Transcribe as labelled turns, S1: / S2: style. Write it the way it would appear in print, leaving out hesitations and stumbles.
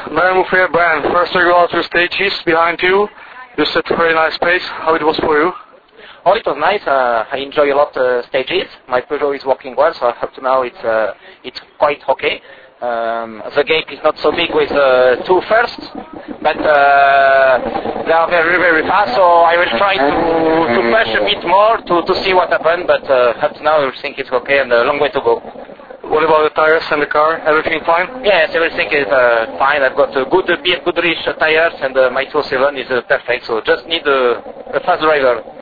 S1: Brian Mouffet, Brian, first you go out to stages behind you. You set a very nice pace. How it was for you?
S2: Oh, it was nice. I enjoy a lot stages. My Peugeot is working well, so up to now it's quite okay. The gap is not so big with two firsts, but they are very, very fast, so I will try to push a bit more to see what happens, but up to now everything is okay and a long way to go.
S1: What about the tires and the car? Everything fine?
S2: Yes, everything is fine. I've got a good Goodrich tires and my 207 is perfect, so just need a fast driver.